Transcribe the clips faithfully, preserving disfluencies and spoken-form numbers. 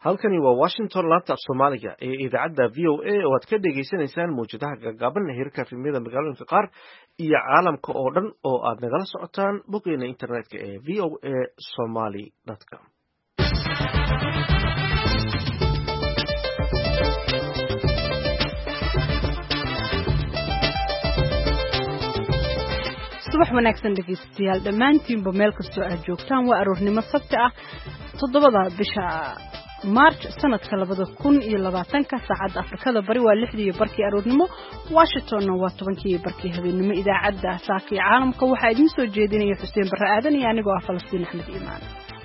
halkani waa Washington laanta Soomaaliga ee idaacadda V O A oo aad ka dhageysanaysaan muujadaha gaagaaban heerka filimada magaalooyinka qaar iyo caalamka oo dhan oo aad nagala socotaan boggeena internetka ee v o a somali dot com. subax wanaagsan dhegeystayaal dhammaantiinba meel kastoo aad joogtaan waa aroornimo sabti ah toddobada bisha March sanadka labada kun iyo labaatanka saacadda Afrikada bari waa lixdii iyo barkii aroornimo Washingtonna waa tobankii iyo barkii habeenimo idaacadda saaki caalamka waxaa idin soo jeedinaya Xuseen Barre Aadan iyo anigoo ah Falastiin Axmed Iimaan.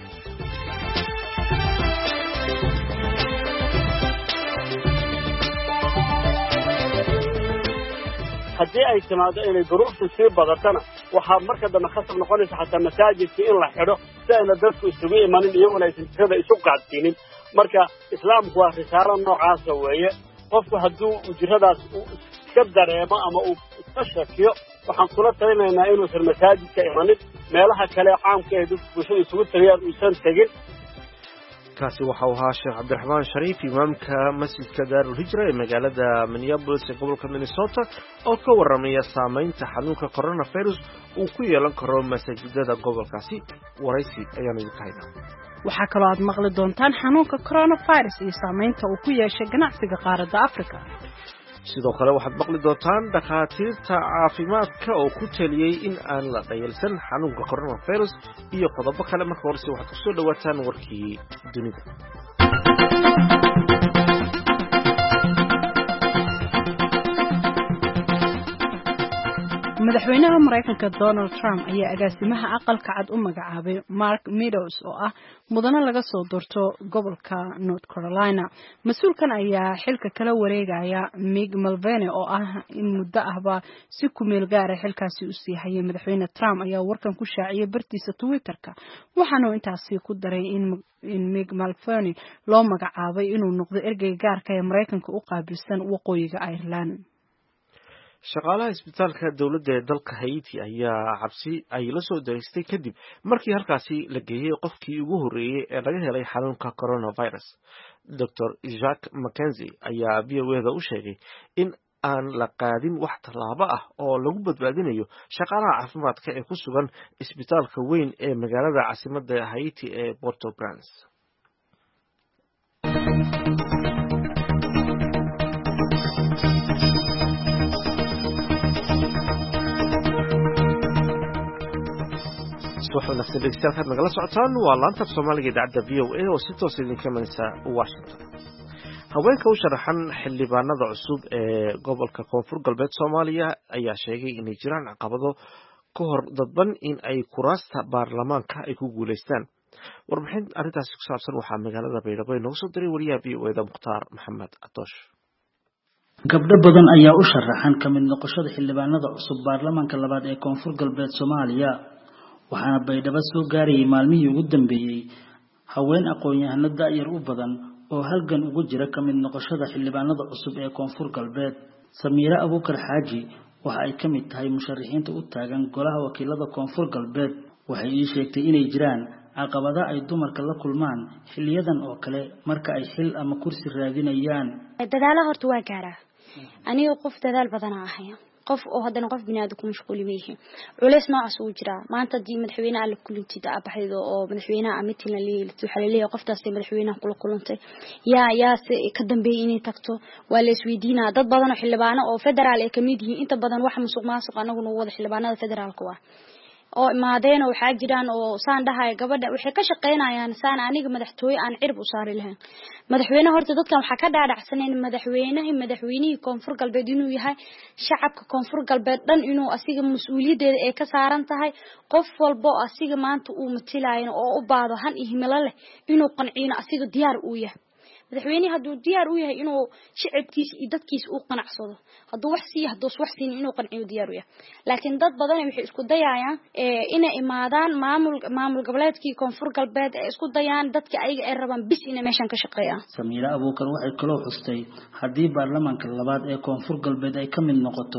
haddii ay timaado inay duruuftu sii badatana waxaa marka dambe khasab noqonaysa xataa masaajidka in la xidho si ayna dadku isugu imanin iyaguna aysan jirada isu qaadsiinin marka islaamku waa risaalo noocaasa weeye qofku hadduu jiradaas iska dareemo ama uu iska shakiyo waxaan kula talinaynaa inuusan masaajidka imanin meelaha kale caamka ee dadku bulshada isugu tagayaan uusan tegin. kaasi waxa uu ahaa Sheekh Cabdiraxmaan Shariif imaamka masjidka Daarul Hijra ee magaalada Minneapolis ee gobolka Minnesota oo ka warramaya saameynta xanuunka coronavirus uu ku yeelan karo masaajidada gobolkaasi. waraysi ayaan idin haynaa. waxaa kaloo aad maqli doontaan xanuunka coronavirus iyo saameynta uu ku yeeshay ganacsiga qaaradda Afrika. sidoo kale waxaad maqli doontaan dhakhaatiirta caafimaadka oo ku taliyay in aan la dhayalsan xanuunka coronavirus iyo qodobo kale. marka horese waxaad ku soo dhawaataan warkii dunida. madaxweynaha Mareykanka Donald Trump ayaa agaasimaha aqalka cad u magacaabay Mark Meadows oo ah mudane laga soo doorto gobolka North Carolina. mas'uulkan ayaa xilka kala wareegaya Mick Mulvaney oo ah in muddo ahba si ku meel gaar ah xilkaasi u sii hayay. madaxweyne Trump ayaa warkan ku shaaciyay bartiisa Twitter-ka waxaana uu intaasi ku daray in in Mick Mulvaney loo magacaabay inuu noqdo ergeyga gaarka ee Mareykanka u qaabilsan waqooyiga Ireland. shaqaalaha isbitaalka dawladda ee dalka Haiti ayaa cabsi ay la soo dareystay kadib markii halkaasi la geeyay qofkii ugu horreeyay ee laga helay xanuunka coronavirus. Doctor Jacques Mackenzie ayaa V O A-da u sheegay in aan la qaadin wax tallaabo ah oo lagu badbaadinayo shaqaalaha caafimaadka ee ku sugan isbitaalka weyn ee magaalada caasimadda Haiti ee Port-au-Prince. waxaan nafsi dhegeystayaal nagala socotaan waa laanta Soomaaliga idaacadda V O A oo si toos idinka imanaysa Washington. haweenka u sharaxan xildhibaanada cusub ee gobolka Koonfur Galbeed Soomaaliya ayaa sheegay in ay jiraan caqabado ka hor dadban in ay kuraasta baarlamaanka ay ku guuleystaan. warbixin arrintaasi ku saabsan waxaa magaalada Baydhabo inoogu soo diray wariyaha V O A-da Mukhtaar Maxamed Atoosh. gabdho badan ayaa u sharaxan ka mid noqoshada xildhibaanada cusub baarlamaanka labaad ee Koonfur Galbeed Soomaaliya waxaana Baydhabo soo gaarayay maalmihii ugu dambeeyay haween aqoon-yahano da'yar u badan oo halgan ugu jira ka mid noqoshada xildhibaanada cusub ee Koonfur Galbeed. Samiira Abuukar Xaaji waxa ay ka mid tahay musharaxiinta u taagan golaha wakiilada Koonfur Galbeed. waxay ii sheegtay inay jiraan caqabado ay dumarka la kulmaan xiliyadan oo kale marka ay xil ama kursi raadinayaan. dadaalaha horta waa gaaraa aniga qof dadaal badan ahay qof oo hadana qof binaadam ku mashquul yahay culeys noocaas uu jira maanta dii madaxweynaha la kulantida abaxdo oo madaxweynaha amitina leeyahay waxa la leeyahay qoftaas madaxweynaha kula kulantay yaa yaa ka dambeeyay inay tagto waa la isweydiinaa dad badan oo xildhibaano oo federaal ay kamid yihiin inta badan wax musuq maasuq anagu noo wada xildhibaanada federaalka waa oo imaadeen oo waxa jiraan oo saan dhahay gabadha waxay ka shaqeynayaan saan aniga madaxtooy aan cirb u saari lahayn madaxweynaha horta dadkan waxa ka dhaadhacsaneen madaxweynaha madaxweynihii Koonfur Galbeed inuu yahay shacabka Koonfur Galbeed dhan inuu asiga mas'uuliyadeeda ay ka saaran tahay qof walba asiga maanta uu matilaayeen oo u baado han ihmilo leh inuu qanciino asiga diyaar u yahay madaxweynaha haduu diyaar u yahay inuu shacabkiisa iyo dadkiisa uu qanacsado haduu wax si haduu wax siin inuu qanciyo diyaar u yahay laakiin dad badan waxay isku dayayaan ee inay imaadaan maamul maamul goboleedkii Koonfur Galbeed ee isku dayaan dadka ayaga ay rabaan bis inay meeshan ka shaqeeyaan. Samiira Abuukar waxay kaloo xustay hadii baarlamaanka labaad ee Koonfur Galbeed ay ka mid noqoto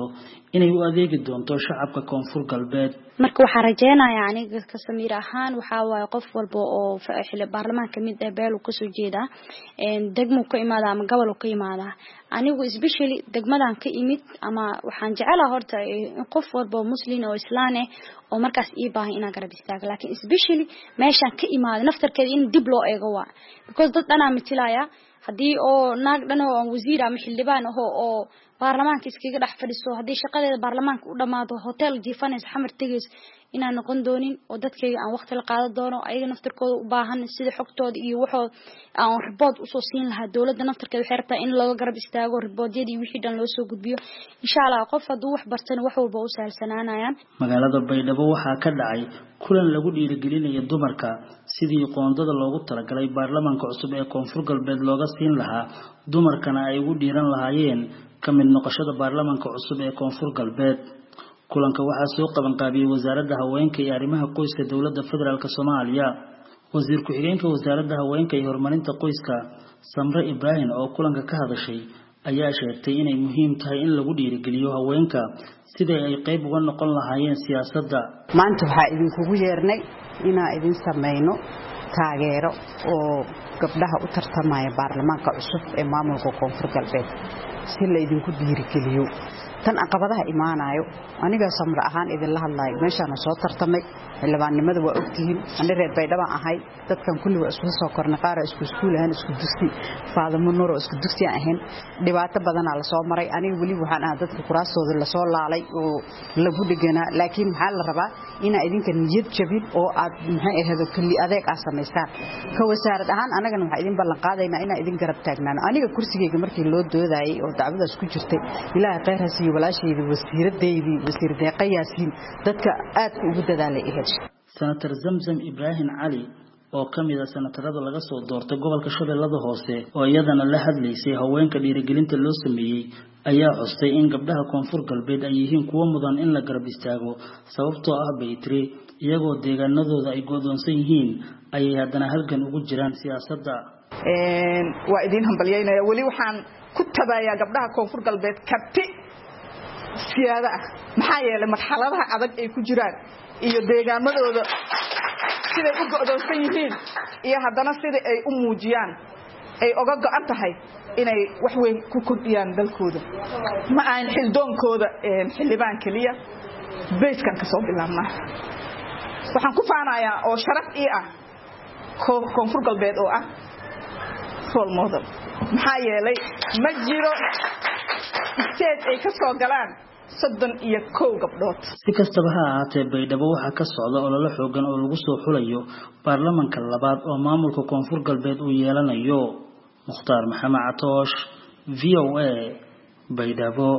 inay u adeegi doonto shacabka koonfur galbeed. marka waxaan rajeynayaa aniga ka samiir ahaan waxa waaye qof walba oo xil baarlamaanka kamid ah beel uu ka soo jeeda een degmo ka imaada ama gobol ka imaada anigu especially degmadan ka imid ama waxaan jecelahay horta in qof walba muslim oo islaan ah oo markaas ii baahan inaan garab istaago laakiin especially meeshan ka imaada naftarkeeda in dib loo eego waa because dad dhanaa matilaya hadii oo naag dhan oo wasiir ama xildhibaan ah oo baarlamaanka iskaga dhax fadhiso hadii shaqadeeda baarlamaanka u dhamaado hotel jiifaneys xamar tageys inaan noqon doonin oo dadkayga aan waqti la qaadan doono ayaga naftarkooda u baahan sida xogtooda iyo waxoo aan report u soo siin lahaa dawladda naftarkeeda waxay rabtaa in loo garab istaago reportyadii wixii dhan loo soo gudbiyo insha Allah qof haduu wax bartana wax walba u saalsanaanayaan. magaalada Baydhabo waxaa ka dhacay kulan lagu dhiirigelinayo dumarka sidii qoondada loogu talagalay baarlamaanka cusub ee koonfur galbeed looga siin lahaa dumarkana ay ugu dhiiran lahaayeen kamid noqoshada baarlamaanka cusub ee koonfur galbeed. kulanka waxaa soo qaban qaabiyay wasaaradda haweenka iyo arrimaha qoyska dawladda federaalka Soomaaliya. wasiir ku xigeenka wasaaradda haweenka iyo horumarinta qoyska Samra Ibrahim oo kulanka ka hadashay ayaa sheegtay inay muhiim tahay in lagu dhiirigeliyo haweenka sidii ay qayb uga noqon lahaayeen siyaasadda. maanta waxaa idinkugu yeernay inaan idin sameeyno taageero oo gabdhaha u tartamaya baarlamaanka cusub ee maamulka koonfur galbeed si la idinku dhiirigeliyo tan aqabadaha imaanayo aniga Samra ahaan idin la hadlayo meeshaan soo tartamay xildhibaannimada waa ogtihiin aan reer Baydhabo ahay dadkan kulli waa isku soo kornay qaar isku iskuul ahaan isku dugsi faadamo noro isku dugsi ahaan dhibaato badan la soo maray aniga wali waxaan ahaa dadka kuraastooda la soo laalay oo lagu dhiganaa laakiin waxa la rabaa ina idinka niyad jabin oo aad maxay ahayd kulli adeeg ah samaystaan ka wasaarad ahaan anagana waxa idin ballan qaadaynaa ina idin garab taagnaan aniga kursigeyga markii loo doodayay oo dacwadaas ku jirtay ilaahay khayr ha siiyo walaashayda wasiiradeedii wasiir deeqayaasiin dadka aad ugu dadaalay ahayd. Senator Zamzam Ibrahim Ali oo kamid ah senatarada laga soo doortay gobolka Shabeellada Hoose oo iyadana la hadlaysay haweenka dhiirigelinta loo sameeyay ayaa xustay in gabdhaha koonfur galbeed ay yihiin kuwo mudan in la garab istaago sababtoo ah baytri iyagoo deegaanadooda ay go'doonsan yihiin ay haddana halgan ugu jiraan siyaasadda. een waa idin hambalyeynaya wali waxaan ku tabayaa gabdhaha koonfur galbeed kabti siyaada ah maxaa yeelay marxaladaha adag ay ku jiraan iyo deegaamadooda sida u go'doonsan yihiin iyo haddana sida ay u muujiyaan ay oga go'an tahay inay wax weyn ku kordhiyaan dalkooda ma aan xildoonkooda een xildhibaan kaliya beeskan ka soo bilaabnaa waxaan ku faanayaa oo sharaf ii ah koonfur galbeed oo ah role model maxaa yeelay ma jiro state ay ka soo galaan soddon iyo kow gabdhood. si kastaba ha ahaatee Baydhabo waxaa ka socda olole xoogan oo lagu soo xulayo baarlamaanka labaad oo maamulka koonfur galbeed uu yeelanayo. Mukhtaar Maxamed Catoosh V O A Baydhabo.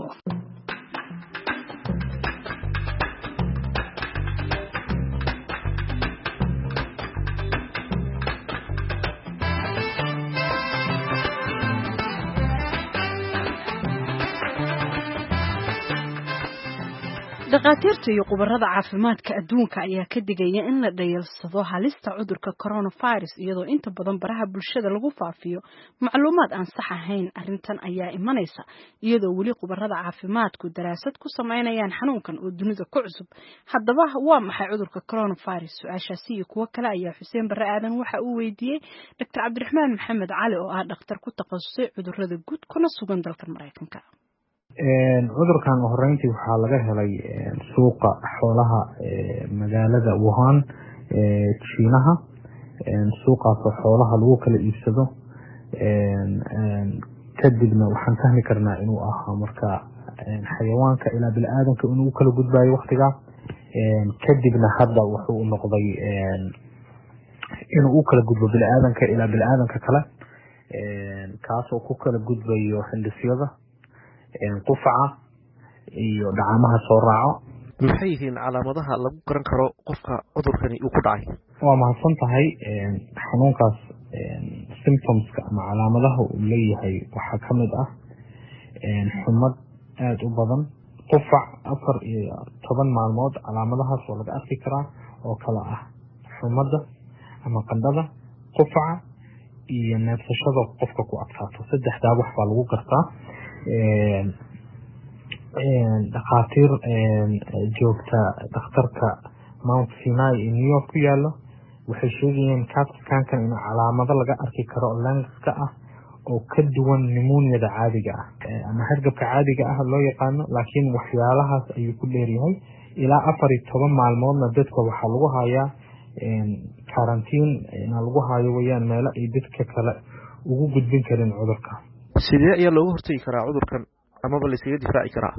dhaqaatiirta iyo khubarada caafimaadka adduunka ayaa ka digaya in la dhayeelsado halista cudurka coronavirus iyadoo inta badan baraha bulshada lagu faafiyo macluumaad aan sax ahayn. arrintan ayaa imanaysa iyadoo weli khubarada caafimaadku daraasad ku sameynayaan xanuunkan oo dunida ku cusub. haddaba waa maxay cudurka coronavirus? su-aashaasi iyo kuwo kale ayaa Xuseen Barre Aadan waxa uu weydiiyey Dr Cabdiraxmaan Maxamed Cali oo ah dhakhtar ku takhasusay cudurrada guud kuna sugan dalka Mareykanka. cudurkan horeyntii waxaa laga helay suuqa xoolaha magaalada Wuhan ee Shiinaha suuqaas xoolaha lagu kala iibsado kadibna waxaan fahmi karnaa inuu ahaa marka xayawaanka ilaa bini'aadamka inuu kala gudbayo waqtiga kadibna hadda wuxuu noqday inuu kala gudbo bini'aadamka ilaa bini'aadamka kale kaasoo ku kala gudbayo hindisiyada qufaca iyo dhacamaha soo raaco. maxay yihiin calaamadaha lagu garan karo qofka cudurkani uu ku dhacay? waa mahadsan tahay. xanuunkaas symptomska ama calaamadaha uu leeyahay waxaa ka mid ah xumad aada u badan, qufac afar iyo toban maalmood. calaamadahaas waa laga arki karaa oo kala ah xumada ama qandhada, qufaca iyo neefsashada qofka ku adkaato. saddexdaa wax baa lagu gartaa. dhakhaatiir joogta dhakhtarka Mount Sinai ee New York ku yaalo waxay sheegayeen CAT-scan-kan in calaamado laga arki karo lungs-ka ah oo ka duwan pneumonia-da caadiga ah ama hargabka caadiga ah loo yaqaano, laakiin waxyaalahaas ayuu ku dheeryahay ilaa afar iyo toban maalmoodna dadka waxaa lagu hayaa quarantine in lagu hayo wayaan meelo ay dadka kale ugu gudbin karin cudurka. sidee ayaa looga hortagi karaa cudurkan amaba la iskaga difaaci karaa?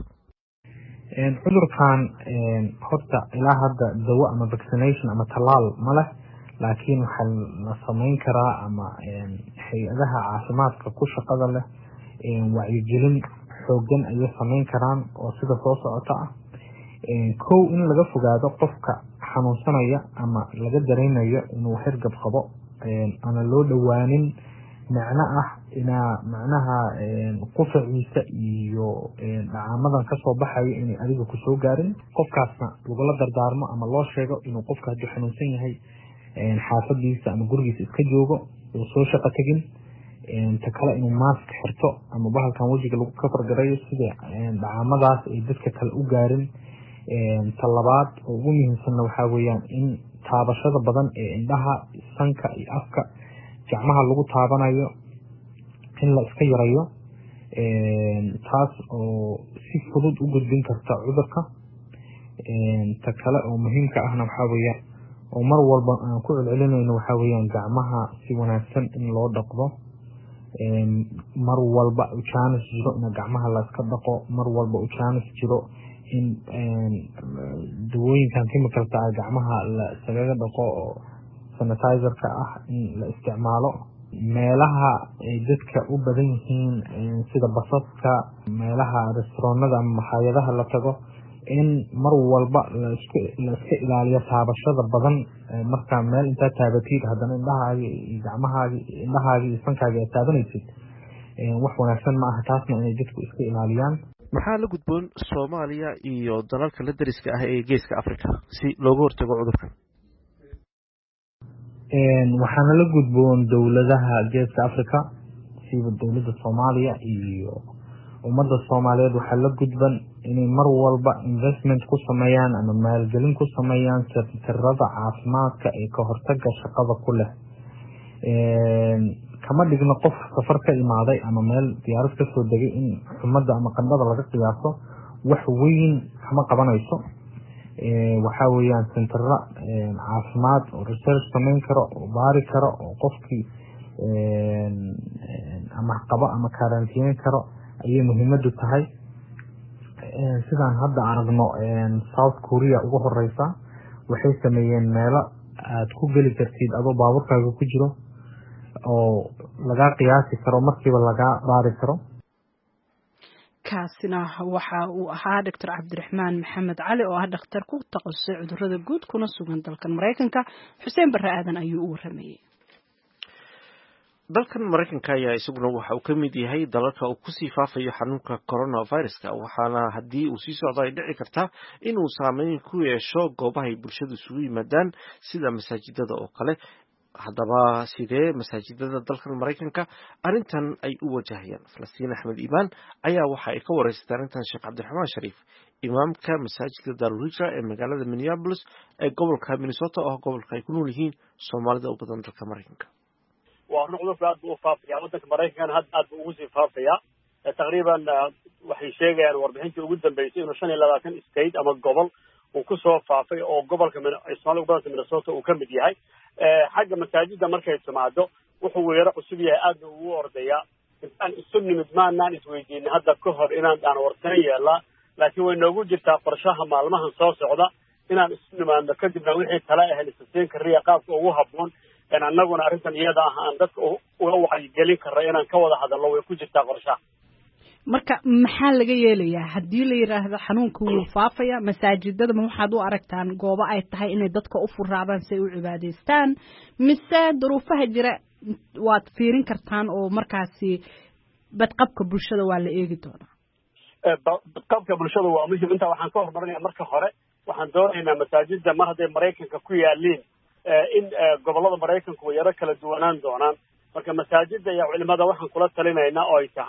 cudurkan horta ilaa hadda dawo ama vaccination ama talaal ma leh, laakiin waxaa la samayn karaa ama hay-adaha caafimaadka ku shaqada leh wacyigelin xoogan ayay samayn karaan oo sida soo socota ah. kow in laga fogaado qofka xanuunsanaya ama laga dareemayo inuu hargab qabo ana loo dhawaanin macna ah inaa macnaha qufaciisa iyo dhacaamadan kasoo baxayo inay adiga kusoo gaarin, qofkaasna lagula dardaarmo ama loo sheego inuu qofka hadduu xanuunsan yahay xaafadiisa ama gurigiisa iska joogo oo soo shaqo tagin. ta kale inuu mask xirto ama bahalkan wajiga lagu kafargarayo sida dhacaamadaas ay dadka kale u gaarin. ta labaad oo ugu muhiimsanna waxaa weeyaan in taabashada badan ee indhaha, sanka iyo afka gacmaha lagu taabanayo in la iska yarayo, taas oo si fudud u gudbin karta cudurka. ta kale oo muhiimka ahna waxaa weeyaan oo mar walba aan ku celcelinayno waxaa weeyaan gacmaha si wanaagsan in loo dhaqdo, mar walba u chance jiro in gacmaha la iska dhaqo, mar walba u chance jiro in dawooyinkan chemicalka ah gacmaha la iskaga dhaqo oo sanitizer-ka ah in la isticmaalo. meelaha ay dadka u badan yihiin sida basaska, meelaha restaurantada ama makhaayadaha la tago in mar walba la iska la iska ilaaliyo taabashada badan. marka meel inta taabatid haddana indhahaaga iyo gacmahaaga indhahaaga iyo sankaaga aad taabanaysid wax wanaagsan ma aha, taasna inay dadku iska ilaaliyaan. maxaa la gudboon Soomaaliya iyo dalalka la dariska ah ee geeska Afrika si looga hortago cudurkan? waxaana la gudboon dowladaha geeska Afrika sida dowladda Soomaaliya iyo ummadda Soomaaliyeed waxaa la gudban inay mar walba investment ku sameeyaan ama maalgelin ku sameeyaan tirada caafimaadka ee ka hortagga shaqada ku leh. kama dhigno qof safar ka imaaday ama meel diyaarad ka soo degay in xumadda ama qandhada laga qiyaaso wax weyn kama qabanayso. waxaa weeyaan centera caafimaad oo research samayn karo oo baari karo oo qofkii ama qaba ama karantiyeyn karo ayay muhiimadu tahay. sidaan hadda aragno South Korea ugu horeysa waxay sameeyeen meelo aad ku geli kartid adoo baaburkaaga ku jiro oo laga qiyaasi karo markiiba laga baari karo. kaasina waxa uu ahaa Doctor Cabdiraxmaan Maxamed Cali oo ah dhakhtar ku takhasusay cudurrada guud kuna sugan dalkan Mareykanka. Xuseen Barre Aadan ayuu u waramayay. dalkan Mareykanka ayaa isaguna waxa uu ka mid yahay dalalka uu ku sii faafayo xanuunka coronavirus-ka, waxaana haddii uu sii socdo ay dhici kartaa inuu saameyn ku yeesho goobaha ay bulshadu isugu yimaadaan sida masaajidada oo kale. haddaba sidee masaajidada dalkan Mareykanka arrintan ay u wajahayaan? Falastiin Axmed Iimaan ayaa waxa ay ka wareysatay arrintan Sheekh Cabdiraxmaan Shariif, imaamka masaajidka Darul Hijra ee magaalada Minneapolis ee gobolka Minnesota oo gobolka ay ku nool yihiin Soomaalida u badan dalka Mareykanka. waa cudurka aad buu u faafayaa waddanka Mareykanka hadda aad buu ugu sii faafayaa. taqriiban waxay sheegayaan warbixintii ugu dambeysay inuu shan iyo labaatan state ama gobol uu ku soo faafay oo gobolka Soomaalida gobolka Minnesota uu ka mid yahay. xagga masaajidda markay timaado wuxuu weeraro cusub yahay, aad buu ugu ordayaa. intaan isu nimid maanaan isweydiinin hadda ka hor inaan aan warsan yeelaa, laakiin way noogu jirtaa qorshaha maalmahan soo socda inaan isu nimaadno kadibna wixii tala ah lisasiin kariya qaabka ugu habboon in annaguna arrintan iyada ah aan dadka uga wacyigelin karra inaan ka wada hadalno way ku jirtaa qorshaha. marka maxaa laga yeelayaa haddii la yiraahdo xanuunku wuu faafaya masaajidada? ma waxaad u aragtaan goobo ay tahay inay dadka u furaadaan si ay u cibaadaystaan, mise duruufaha jira waad fiirin kartaan oo markaasi badqabka bulshada waa la eegi doonaa? badqabka bulshada waa muhiim. intaa waxaan ka hormarinayaa marka hore waxaan doonaynaa masaajidda mar hadday Mareykanka ku yaaliin in gobollada Mareykanku way yaro kala duwanaan doonaan. marka masaajidda iyo culimada waxaan kula talinaynaa oo ay tahay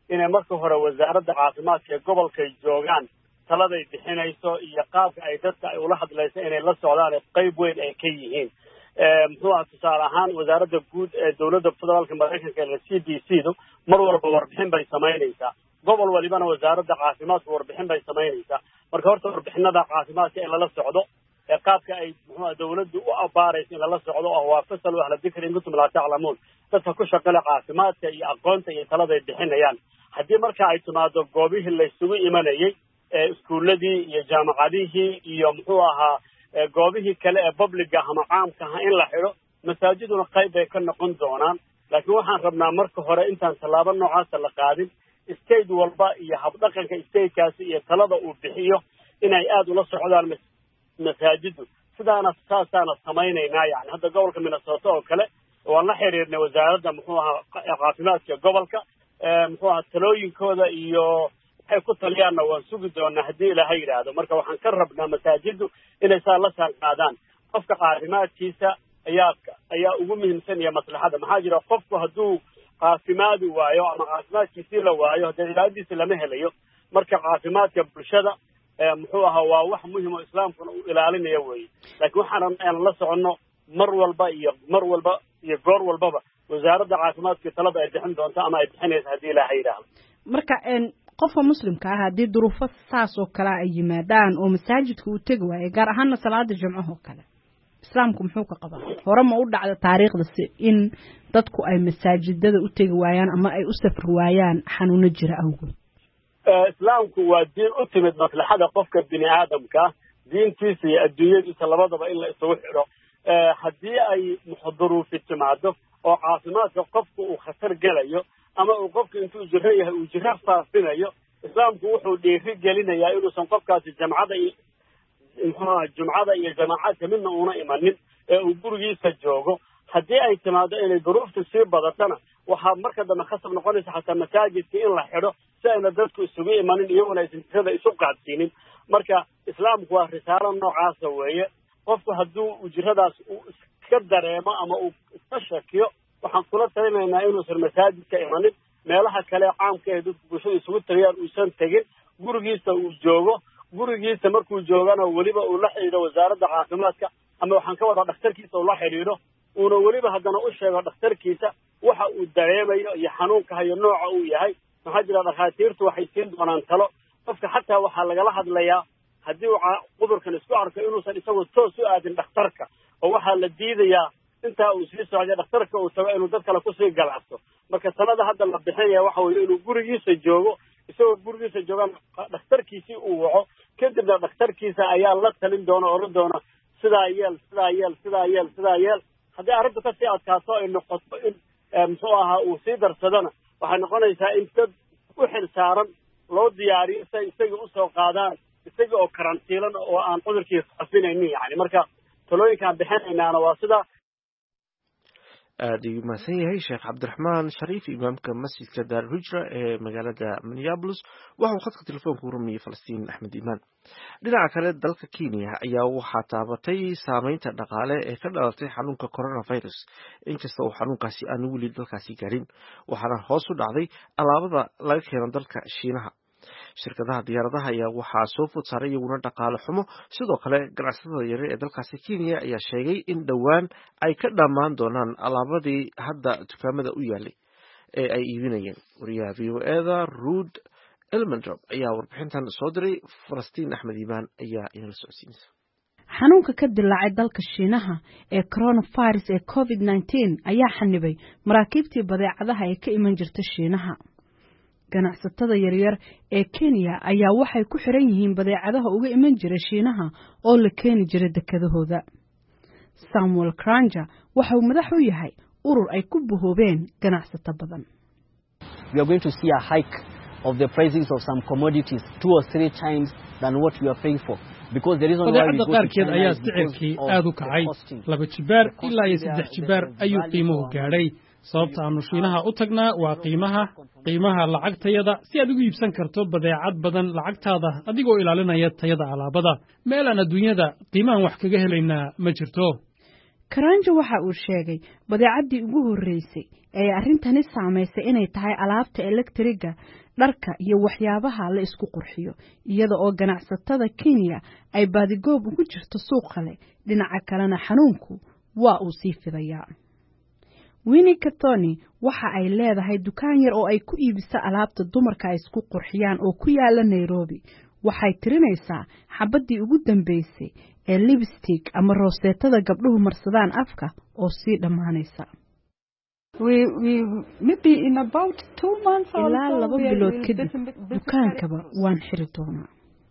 inay marka hore wasaaradda caafimaadka ee gobolkay joogaan taladay bixinayso iyo qaabka ay dadka ay ula hadlayso inay la socdaan qayb weyn ay ka yihiin muxuu aha tusaale ahaan wasaaradda guud ee dowladda federaalka maraykanka ee c d c du mar walba warbixin bay samaynaysaa gobol walibana wasaaradda caafimaadka warbixin bay samaynaysaa marka horta warbixinada caafimaadka in lala socdo ee qaabka ay muxuu dowladdu u abaarayso in lala socdo oo waa fasal ahla dikri in kuntum laa taclamuun dadka ku shaqale caafimaadka iyo aqoonta iyo taladay bixinayaan haddii marka ay timaado goobihii laysugu imanayay ee iskuuladii iyo jaamacadihii iyo muxuu ahaa goobihii kale ee publica ama caamka ah in la xidho masaajiduna qayb bay ka noqon doonaan laakiin waxaan rabnaa marka hore intaan tallaabo noocaasa la qaadin state walba iyo habdhaqanka statekaasi iyo talada uu bixiyo inay aada ula socdaan masaajidu sidaana saasaana samaynaynaa yani hadda gobolka minnesota oo kale waan la xiriirnay wasaaradda muxuu ahaa caafimaadka gobolka muxuu ahaa talooyinkooda iyo waxay ku taliyaanna waan sugi doonaa haddii ilaahay yidhaahdo marka waxaan ka rabnaa masaajidu inay saa la saan qaadaan qofka caafimaadkiisa ayaa ayaa ugu muhiimsan iyo maslaxada maxaa jira qofku hadduu caafimaadi waayo ama caafimaadkiisii la waayo haddee cibaadadiisa lama helayo marka caafimaadka bulshada muxuu ahaa waa wax muhim oo islaamkuna uu ilaalinayo weeye laakiin waxaan aan la soconno mar walba iyo mar walba iyo goor walbaba wasaaradda caafimaadka talada ay bixin doonto ama ay bixinaysa haddii ilaahay yidhaahdo marka qofka muslimka ah haddii duruufo saas oo kale ay yimaadaan oo masaajidka uu tegi waayo gaar ahaana salaada jimcaha oo kale islaamku muxuu ka qabaa hore ma u dhacda taariikhdasi in dadku ay masaajidada u tegi waayaan ama ay u safri waayaan xanuuno jira awgood islaamku waa diin u timid maslaxada qofka bini aadamka diintiisa iyo adduunyadiisa labadaba in la isugu xidho haddii ay duruufi timaado oo caafimaadka qofku uu khatar gelayo ama uu qofku intuu jiro yahay uu jiro faafinayo islaamku wuxuu dhiiri gelinayaa inuusan qofkaasi jamcada iyo muxuuaha jumcada iyo jamaacadka midna uuna imanin ee uu gurigiisa joogo haddii ay timaado inay duruuftu sii badatana waxaa marka dambe khasab noqonaysa xataa masaajidka in la xidho si ayna dadku isugu imanin iyaguna aysan tirada isu qaadsiinin marka islaamku waa risaalo noocaasa weeye qofku hadduu ujiradaas uu iska dareemo ama uu iska shakiyo waxaan kula talinaynaa inuusan masaajidka imanin meelaha kale caamka ee dadku bulshada isugu tagayaan uusan tegin gurigiisa uu joogo gurigiisa markuu joogana weliba uu la xidhiidho wasaaradda caafimaadka ama waxaan ka wadaa dhakhtarkiisa uu la xidhiidho uuna weliba haddana u sheego dhakhtarkiisa waxa uu dareemayo iyo xanuunka hayo nooca uu yahay maxaa jira dhakhaatiirtu waxay siin doonaan talo qofka xataa waxaa lagala hadlayaa haddii uu cudurkan isku arko inuusan isagoo toos u aadin dhakhtarka oo waxaa la diidayaa intaa uu sii socday dhakhtarka uu tago inuu dad kale kusii galacso marka talada hadda la bixinaya waxa weeye inuu gurigiisa joogo isagoo gurigiisa joogaan dhakhtarkiisii uu waco kadibna dhakhtarkiisa ayaa la talin doona oran doona sidaa yeel sidaa yeel sidaa yeel sidaa yeel haddii arrintu kasii adkaato ay noqoto in muxuu ahaa uu sii darsadona waxay noqonaysaa in dad u xil saaran loo diyaariyo si ay isagii usoo qaadaan isagii oo karantiilan oo aan cudurkii fafinaynin yani marka talooyinkaan bixinaynaana waa sida aada ayuu mahadsan yahay sheekh cabdiraxmaan shariif imaamka masjidka daarulhijra ee magaalada minneabolis waxauu khadka telefoonka u rumayey falastiin axmed iimaan dhinaca kale dalka kenya ayaa waxaa taabatay saameynta dhaqaale ee ka dhalatay xanuunka coronavirus inkasta uu xanuunkaasi aanu weli dalkaasi garin waxaana hoos u dhacday alaabada laga keeno dalka shiinaha shirkadaha diyaaradaha ayaa waxaa soo food saaray iyaguna dhaqaale xumo sidoo kale ganacsatada yaryar ee dalkaasi kenya ayaa sheegay in dhowaan ay ka dhammaan doonaan alaabadii hadda dukaamada u yaalay ee ay iibinayeen wariyaha v o eda ruud elmendrop ayaa warbixintan soo diray falastiin axmed iimaan ayaa inala socodsiinaysa xanuunka ka dilaacay dalka shiinaha ee coronavirus ee covid nineteen ayaa xanibay maraakiibtii badeecadaha ee ka iman jirta shiinaha ganacsatada yaryar ee Kenya ayaa waxay ku xiran yihiin badeecadaha uga iman jira shiinaha oo la keeni jiray dekedahooda Samuel Kranja waxa uu madax u yahay urur ay ku buhoobeen ganacsato badan We are going to see a hike of the prices of some commodities two or three times than what we are paying for because the reason why we go to China ayaa sicirkii aad u kacay laba jibaar ilaa iyo saddex jibaar ayuu qiimuhu gaadhay sababta aanu shiinaha u tagnaa waa qiimaha qiimaha lacagtayada si aad ugu iibsan karto badeecad badan lacagtaada adigoo ilaalinaya tayada alaabada meel aan adduunyada qiimahan wax kaga helaynaa ma jirto Karanja waxa uu sheegay badeecadii ugu horeysay ee arrintani saameysay inay tahay alaabta elektriga, dharka iyo waxyaabaha la isku qurxiyo, iyada oo ganacsatada Kenya ay baadigoob ugu jirto suuq kale, dhinaca kalena xanuunku waa uu sii fidayaa. Winnie Katoni waxa ay leedahay dukaan yar oo ay ku iibiso alaabta dumarka ay isku qurxiyaan oo ku yaala Nairobi. Waxay tirinaysaa xabadii ugu dambeysay ee lipstick ama rooseetada gabdhuhu marsadaan afka oo sii dhamaanaysa. we we maybe in about two months or ilaa laba bilood kadib dukaankaba waan xiri doonaa.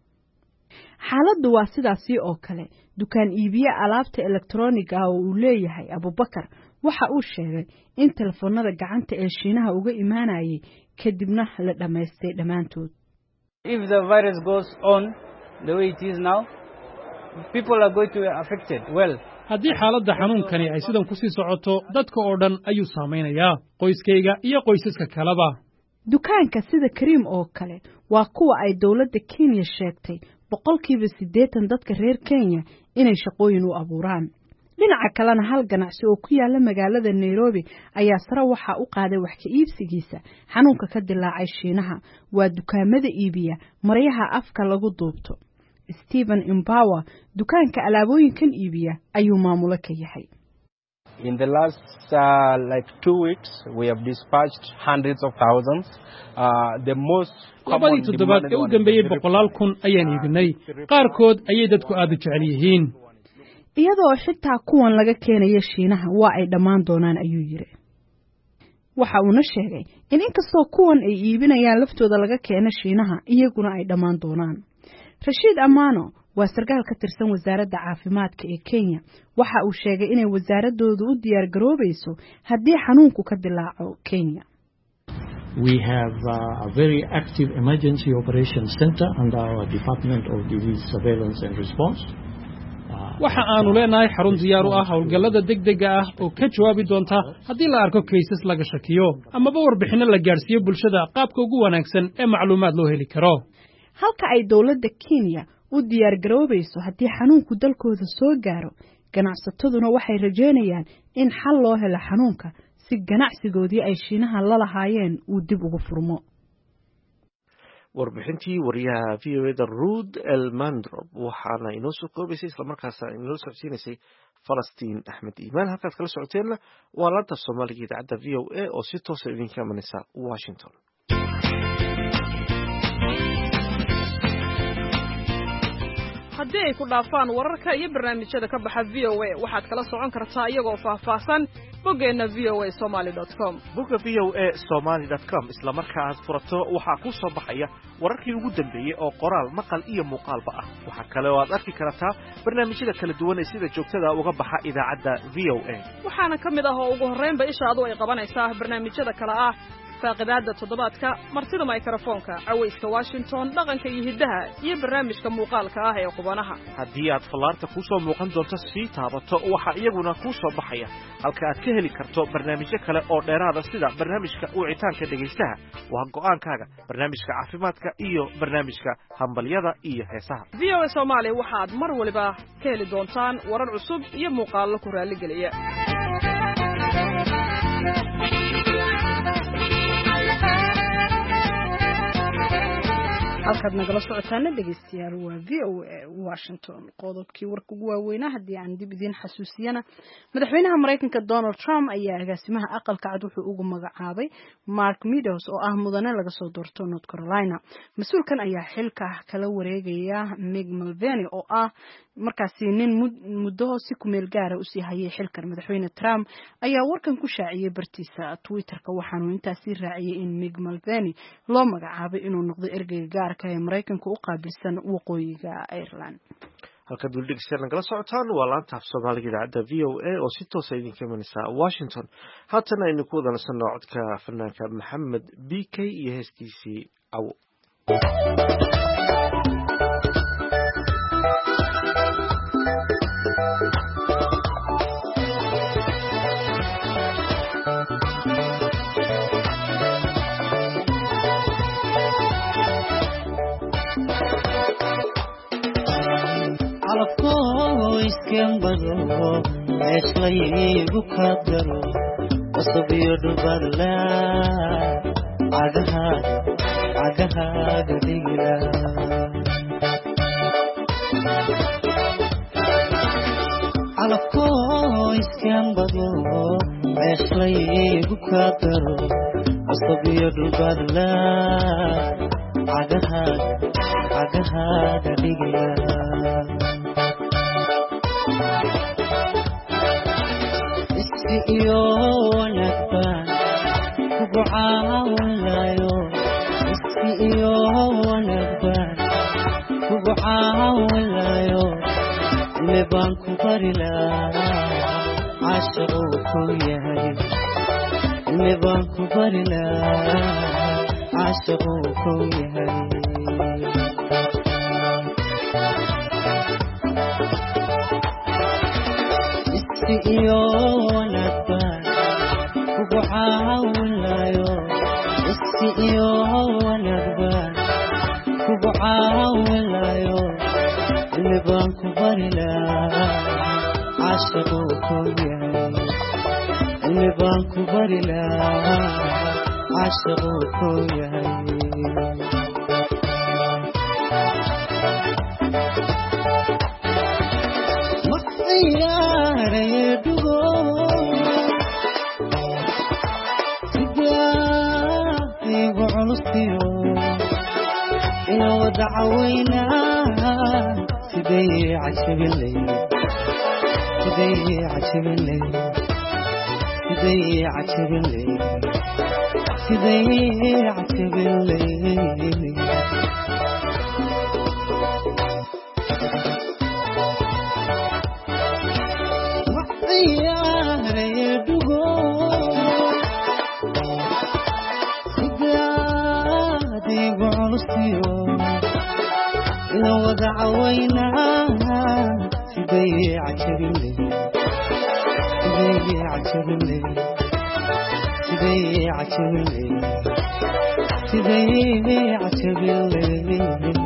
xaaladdu waa sidaasi oo kale. dukaan iibiye alaabta elektrooniga ah oo uu leeyahay Abubakar waxa uu sheegay in telefoonada gacanta ee Shiinaha uga imaanayay kadibna la dhameystay dhamaantood. If the virus goes on the way it is now, people are going to be affected. Well, haddii xaaladda xanuunkani ay sidan ku sii socoto, dadka oo dhan ayuu saameynayaa, qoyskayga iyo qoysaska kaleba. dukaanka sida Kareem oo kale waa kuwa ay dawladda Kenya sheegtay boqolkiiba siddeetan dadka reer Kenya inay shaqooyin u abuuraan. dhinaca kalena hal ganacsi oo ku yaala magaalada Nairobi ayaa sare waxa u qaaday wax ka iibsigiisa xanuunka ka dilaacay Shiinaha. waa dukaamada iibiya maryaha afka lagu duubto. Stephen Imbawa dukaanka alaabooyinkan iibiya ayuu maamulo ka yahay. In the last uh, like two weeks, we have dispatched hundreds of thousands. Uh, the most labadii toddobaad ee u dambeeyay boqolaal kun ayaan iibinay. qaarkood ayay dadku aad u jecel yihiin. iyadoo xitaa kuwan laga keenayo Shiinaha waa ay dhamaan doonaan ayuu yiri. waxa uu na sheegay in inkastoo kuwan ay iibinayaan laftooda laga keeno Shiinaha, iyaguna ay dhamaan doonaan. Rashid Amano waa sarkaal ka tirsan wasaaradda caafimaadka ee Kenya. waxa uu sheegay inay wasaaradoodu u diyaar garoobayso haddii xanuunku ka dilaaco Kenya. We have uh, a very active emergency operations center under our Department of Disease Surveillance and Response. waxa aanu leenahay xarun diyaar u ah howlgallada degdega ah oo ka jawaabi doonta haddii la arko kaysas laga shakiyo amaba warbixino la gaarsiiyo bulshada qaabka ugu wanaagsan ee macluumaad loo heli karo. halka ay dawladda Kenya u diyaar garoobayso haddii xanuunku dalkooda soo gaaro, ganacsataduna waxay rajeynayaan in xal loo helo xanuunka si ganacsigoodii ay Shiinaha la lahaayeen uu dib ugu furmo. warbixintii wariyaha V O A da Ruud Elmandrop waxaana inoo soo koobaysay isla markaasna inoo socodsiinaysay Falastiin Axmed Iimaan. halkaad kala socoteenna waa laanta Soomaaliga idaacadda V O A oo si toos ah idinka imanaysa Washington. haddii ay ku dhaafaan wararka iyo barnaamijyada ka baxa V O A waxaad kala socon kartaa iyagoo faahfaahsan boggeena v o a somali dot com. bogga v o a somali dot com isla marka aad furato waxaa ku soo baxaya wararkii ugu dambeeyay oo qoraal, maqal iyo muuqaalba ah. waxa kale oo aad arki kartaa barnaamijyada kala duwan ee sida joogtada uga baxa idaacadda V O A. waxaana ka mid ah oo ugu horreynba ishaadu ay qabanaysaa barnaamijyada kale ah faaqidaada toddobaadka, martida mikrofoonka, cawayska Washington, dhaqanka iyo hiddaha, iyo barnaamijka muuqaalka ah ee qubanaha. haddii aad fallaarta ku soo muuqan doonto sii taabato waxa iyaguna ku soo baxaya halka aad ka heli karto barnaamijyo kale oo dheeraada sida barnaamijka wicitaanka dhegaystaha, waa go'aankaaga, barnaamijka caafimaadka iyo barnaamijka hambalyada iyo heesaha. V O A Soomaali waxaad mar waliba ka heli doontaan warar cusub iyo muuqaallo ku raali geliya. halkaad nagala socotaana dhegeystayaal waa V O A Washington. qodobkii warka ugu waaweynaa haddii aan dib idiin xasuusiyana, madaxweynaha Mareykanka Donald Trump ayaa agaasimaha aqalka cad wuxuu ugu magacaabay Mark Meadows oo ah mudane laga soo doorto North Carolina. mas-uulkan ayaa xilka kala wareegaya Mick Mulvaney oo ah markaasi nin muddo si ku meel gaara u sii hayay xilkan. madaxweyne Trump ayaa warkan ku shaaciyay bartiisa Twitter-ka waxaanu intaasi raaciyay in Mick Mulvaney loo magacaabay inuu noqdo ergeyga gaarka ee Mareykanka u qaabilsan waqooyiga Ireland. halka duldhigsan nagala socotaan waa laanta Soomaaliga idaacadda V O A oo si toos ah idinka imanaysa Washington. haatan aynu ku wada nasanno codka fanaanka Maxamed B K iyo heestiisii Cawo. Alafko iskan bado عشلي بكدر وصبي البرلا عدها عدها قديلا على كويس كان بدو عشلي بكدر وصبي البرلا عدها عدها قديلا iyo wanagban kugu caawinayo iski iyo wanagban kugu caawinayo leban ku barila ashaqo ku yahay leban ku barila ashaqo ku yahay iyo wanagban kugu caawinayo iski iyo wanagban kugu caawinayo leban ku barila ashaqo ku yahay leban ku barila ashaqo ku yahay دعوينا سيدي عجب الليل سيدي عجب الليل سيدي عجب الليل سيدي عجب الليل وحيار يدقو سيدي وعلصيو لو دعوينا سيدي عجب الليل سيدي عجب الليل سيدي عجب الليل سيدي عجب الليل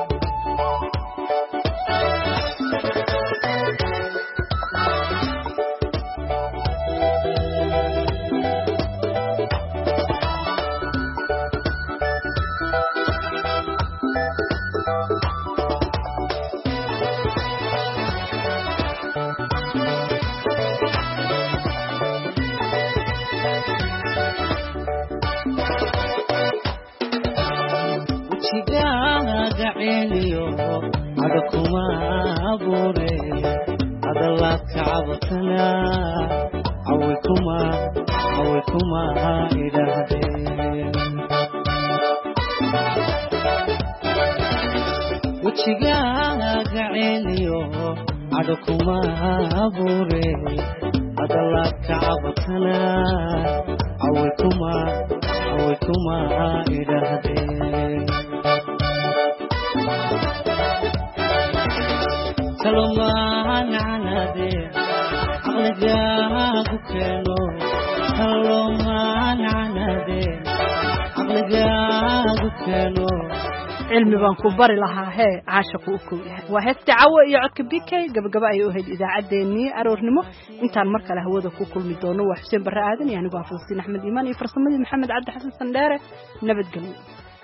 cilmi baan ku bari lahaa hee caashaqu u kow yahay waa heesta cawo iyo codka B K gabagaba ay u ahayd idaacaddeenii aroornimo intaan mar kale hawada ku kulmi doono waa Xuseen Barre Aadan iyo anigu Falastiin Axmed Iimaan iyo farsamadii Maxamed Cabdi Xasan Sandheere nabadgelyo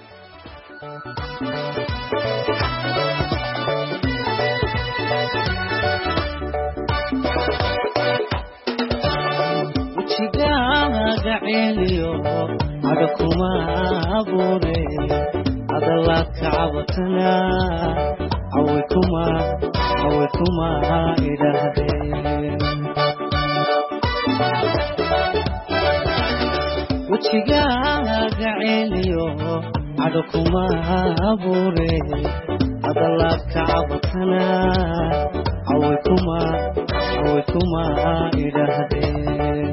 wajigaaga celiyo adakuma abuure adalaad ka cabatana awikuma awikuma idaahdeen wajigaaga celiyo adakuma abuure adalaad ka cabatana awikuma awikuma idaahdeen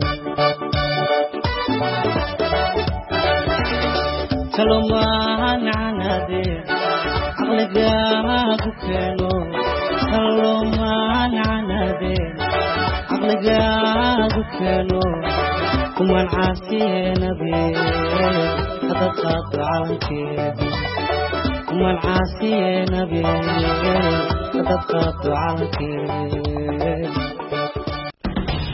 Saloma nanade aqliga ku keeno Saloma nanade aqliga ku keeno kuman caasiye nabi hada qaadcaanke kuman caasiye nabi hada qaadcaanke